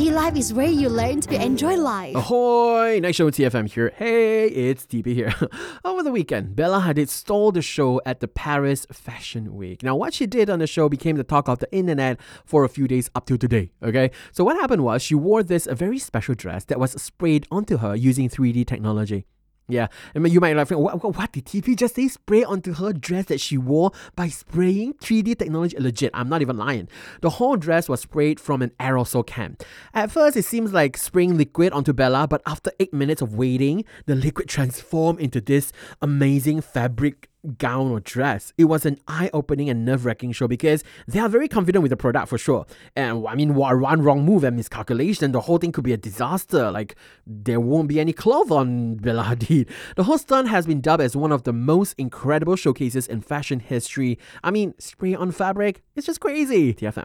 T-Life is where you learn to enjoy life. Ahoy! Night Show TFM here. Hey, it's TP here. Over the weekend, Bella Hadid stole the show at the Paris Fashion Week. Now, what she did on the show became the talk of the internet for a few days up till today, okay? So what happened was she wore this a very special dress that was sprayed onto her using 3D technology. Yeah, and you might think, what did TP just say? Spray onto her dress that she wore by spraying 3D technology? Legit, I'm not even lying. The whole dress was sprayed from an aerosol can. At first, it seems like spraying liquid onto Bella, but after 8 minutes of waiting, the liquid transformed into this amazing fabric gown or dress. It was an eye-opening and nerve-wracking show because they are very confident with the product for sure. And I mean, one wrong move and miscalculation, the whole thing could be a disaster. Like, there won't be any cloth on Bella Hadid. The whole stunt has been dubbed as one of the most incredible showcases in fashion history. I mean, spray on fabric, it's just crazy. TFM.